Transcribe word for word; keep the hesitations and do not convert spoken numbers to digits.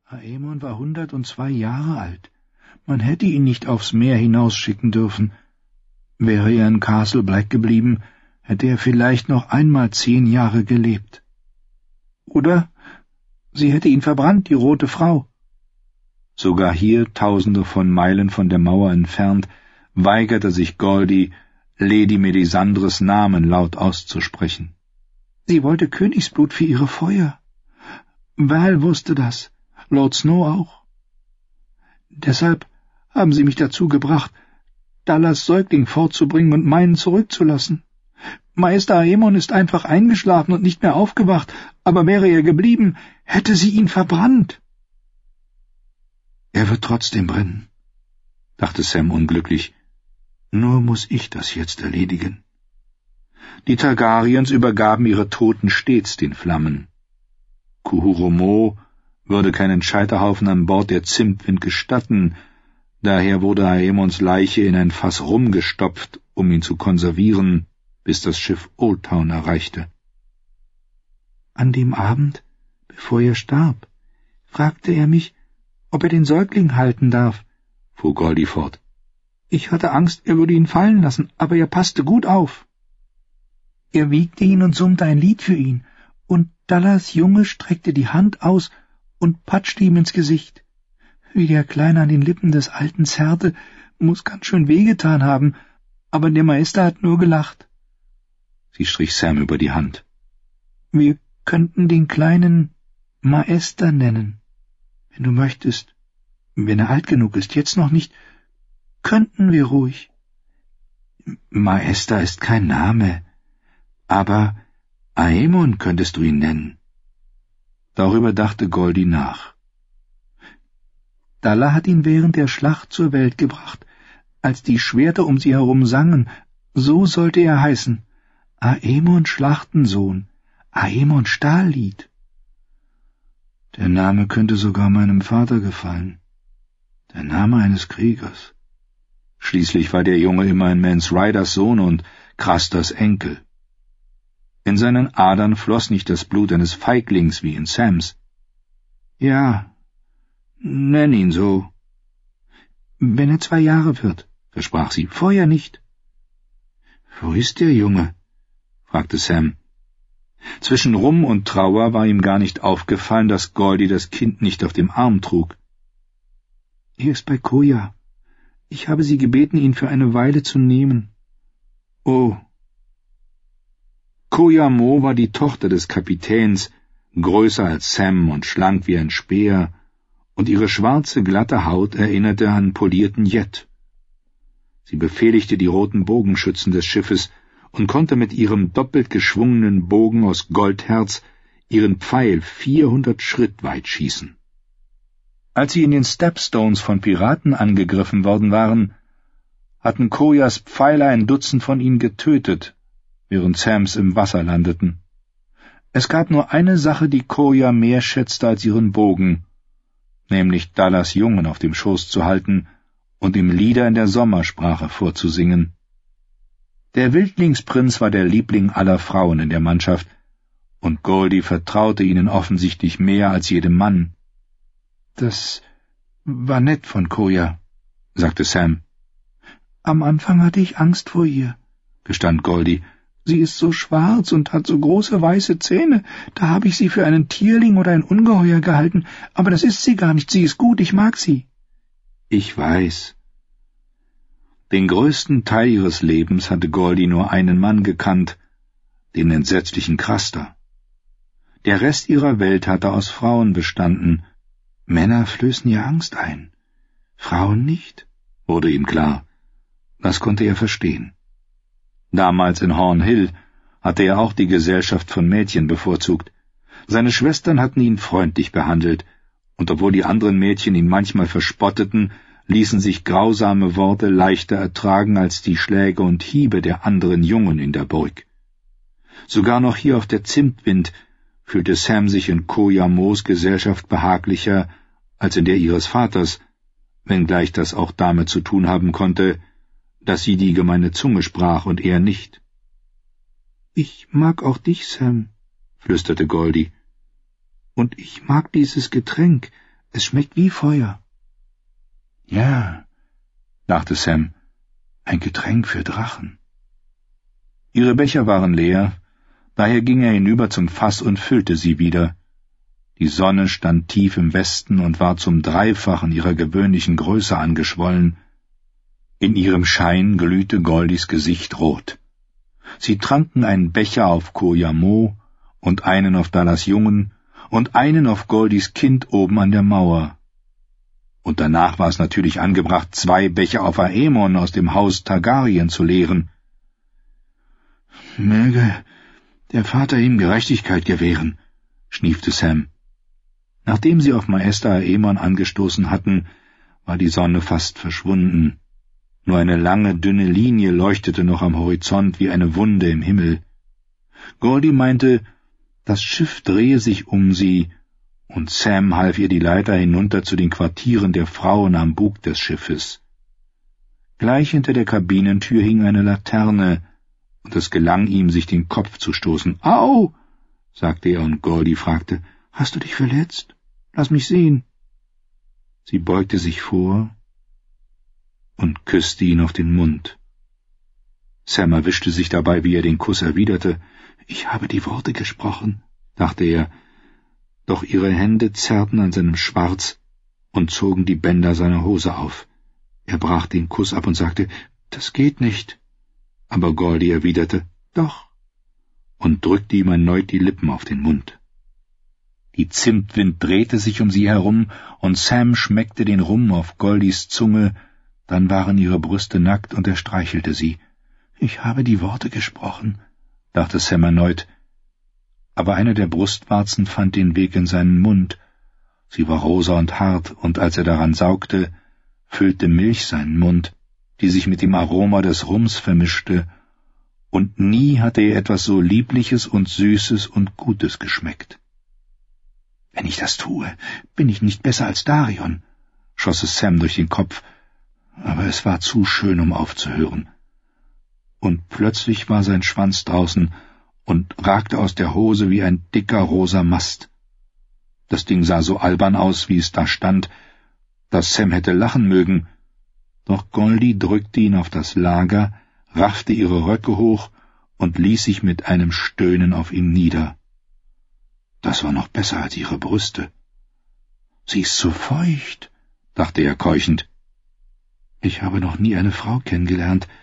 Aemon war hundertundzwei Jahre alt. Man hätte ihn nicht aufs Meer hinausschicken dürfen. Wäre er in Castle Black geblieben, hätte er vielleicht noch einmal zehn Jahre gelebt. Oder sie hätte ihn verbrannt, die rote Frau. Sogar hier, tausende von Meilen von der Mauer entfernt, weigerte sich Goldy, Lady Melisandres Namen laut auszusprechen. Sie wollte Königsblut für ihre Feuer. Val wusste das, Lord Snow auch. Deshalb haben sie mich dazu gebracht, Dallas Säugling fortzubringen und meinen zurückzulassen. Meister Aemon ist einfach eingeschlafen und nicht mehr aufgewacht, aber wäre er geblieben, hätte sie ihn verbrannt. Er wird trotzdem brennen, dachte Sam unglücklich. Nur muss ich das jetzt erledigen. Die Targaryens übergaben ihre Toten stets den Flammen. Kuhuromo würde keinen Scheiterhaufen an Bord der Zimtwind gestatten, daher wurde Aemons Leiche in ein Fass rumgestopft, um ihn zu konservieren, bis das Schiff Old Town erreichte. An dem Abend, bevor er starb, fragte er mich, ob er den Säugling halten darf, fuhr Goldy fort. Ich hatte Angst, er würde ihn fallen lassen, aber er passte gut auf. Er wiegte ihn und summte ein Lied für ihn, und Dallas Junge streckte die Hand aus und patschte ihm ins Gesicht. Wie der Kleine an den Lippen des Alten zerrte, muß ganz schön wehgetan haben, aber der Meister hat nur gelacht. Sie strich Sam über die Hand. Wir könnten den Kleinen Maester nennen, wenn du möchtest. Wenn er alt genug ist, jetzt noch nicht, könnten wir ruhig. Maester ist kein Name, aber Aemon könntest du ihn nennen. Darüber dachte Goldy nach. Dalla hat ihn während der Schlacht zur Welt gebracht, als die Schwerter um sie herum sangen, so sollte er heißen, Aemon Schlachtensohn, Aemon Stahllied. Der Name könnte sogar meinem Vater gefallen, der Name eines Kriegers. Schließlich war der Junge immerhin Mance Ryders Sohn und Crasters Enkel. In seinen Adern floss nicht das Blut eines Feiglings wie in Sams. Ja, nenn ihn so. Wenn er zwei Jahre wird, versprach sie, vorher nicht. Wo ist der Junge? Fragte Sam. Zwischen Rumm und Trauer war ihm gar nicht aufgefallen, dass Goldy das Kind nicht auf dem Arm trug. Er ist bei Koya. Ich habe sie gebeten, ihn für eine Weile zu nehmen. Oh. Koya Mo war die Tochter des Kapitäns, größer als Sam und schlank wie ein Speer, und ihre schwarze, glatte Haut erinnerte an polierten Jet. Sie befehligte die roten Bogenschützen des Schiffes und konnte mit ihrem doppelt geschwungenen Bogen aus Goldherz ihren Pfeil vierhundert Schritt weit schießen. Als sie in den Stepstones von Piraten angegriffen worden waren, hatten Koyas Pfeiler ein Dutzend von ihnen getötet, während Sams im Wasser landeten. Es gab nur eine Sache, die Koya mehr schätzte als ihren Bogen, nämlich Dallas Jungen auf dem Schoß zu halten und ihm Lieder in der Sommersprache vorzusingen. Der Wildlingsprinz war der Liebling aller Frauen in der Mannschaft, und Goldy vertraute ihnen offensichtlich mehr als jedem Mann. »Das war nett von Koya«, sagte Sam. »Am Anfang hatte ich Angst vor ihr«, gestand Goldy. »Sie ist so schwarz und hat so große weiße Zähne. Da habe ich sie für einen Tierling oder ein Ungeheuer gehalten. Aber das ist sie gar nicht. Sie ist gut, ich mag sie.« »Ich weiß.« Den größten Teil ihres Lebens hatte Goldy nur einen Mann gekannt, den entsetzlichen Craster. Der Rest ihrer Welt hatte aus Frauen bestanden. Männer flößen ihr Angst ein, Frauen nicht, wurde ihm klar. Das konnte er verstehen. Damals in Horn Hill hatte er auch die Gesellschaft von Mädchen bevorzugt. Seine Schwestern hatten ihn freundlich behandelt, und obwohl die anderen Mädchen ihn manchmal verspotteten, ließen sich grausame Worte leichter ertragen als die Schläge und Hiebe der anderen Jungen in der Burg. Sogar noch hier auf der Zimtwind fühlte Sam sich in Koya Mos Gesellschaft behaglicher als in der ihres Vaters, wenngleich das auch damit zu tun haben konnte, dass sie die gemeine Zunge sprach und er nicht. »Ich mag auch dich, Sam«, flüsterte Goldy. »Und ich mag dieses Getränk. Es schmeckt wie Feuer. Ja, dachte Sam, ein Getränk für Drachen. Ihre Becher waren leer, daher ging er hinüber zum Fass und füllte sie wieder. Die Sonne stand tief im Westen und war zum Dreifachen ihrer gewöhnlichen Größe angeschwollen. In ihrem Schein glühte Goldys Gesicht rot. Sie tranken einen Becher auf Koyamo und einen auf Dallas Jungen und einen auf Goldys Kind oben an der Mauer. Und danach war es natürlich angebracht, zwei Becher auf Aemon aus dem Haus Targaryen zu leeren. »Möge der Vater ihm Gerechtigkeit gewähren«, schniefte Sam. Nachdem sie auf Maester Aemon angestoßen hatten, war die Sonne fast verschwunden. Nur eine lange, dünne Linie leuchtete noch am Horizont wie eine Wunde im Himmel. Goldy meinte, das Schiff drehe sich um sie, und Sam half ihr die Leiter hinunter zu den Quartieren der Frauen am Bug des Schiffes. Gleich hinter der Kabinentür hing eine Laterne, und es gelang ihm, sich den Kopf zu stoßen. »Au«, sagte er, und Goldy fragte, »Hast du dich verletzt? Lass mich sehen.« Sie beugte sich vor und küsste ihn auf den Mund. Sam erwischte sich dabei, wie er den Kuss erwiderte. »Ich habe die Worte gesprochen«, dachte er, doch ihre Hände zerrten an seinem Schwarz und zogen die Bänder seiner Hose auf. Er brach den Kuss ab und sagte, »Das geht nicht.« Aber Goldy erwiderte, »Doch«, und drückte ihm erneut die Lippen auf den Mund. Die Zimtwind drehte sich um sie herum, und Sam schmeckte den Rum auf Goldys Zunge, dann waren ihre Brüste nackt, und er streichelte sie. »Ich habe die Worte gesprochen«, dachte Sam erneut, aber eine der Brustwarzen fand den Weg in seinen Mund. Sie war rosa und hart, und als er daran saugte, füllte Milch seinen Mund, die sich mit dem Aroma des Rums vermischte, und nie hatte er etwas so Liebliches und Süßes und Gutes geschmeckt. »Wenn ich das tue, bin ich nicht besser als Darion«, schoss es Sam durch den Kopf, aber es war zu schön, um aufzuhören. Und plötzlich war sein Schwanz draußen und ragte aus der Hose wie ein dicker rosa Mast. Das Ding sah so albern aus, wie es da stand, dass Sam hätte lachen mögen, doch Goldy drückte ihn auf das Lager, raffte ihre Röcke hoch und ließ sich mit einem Stöhnen auf ihm nieder. Das war noch besser als ihre Brüste. »Sie ist so feucht«, dachte er keuchend. »Ich habe noch nie eine Frau kennengelernt,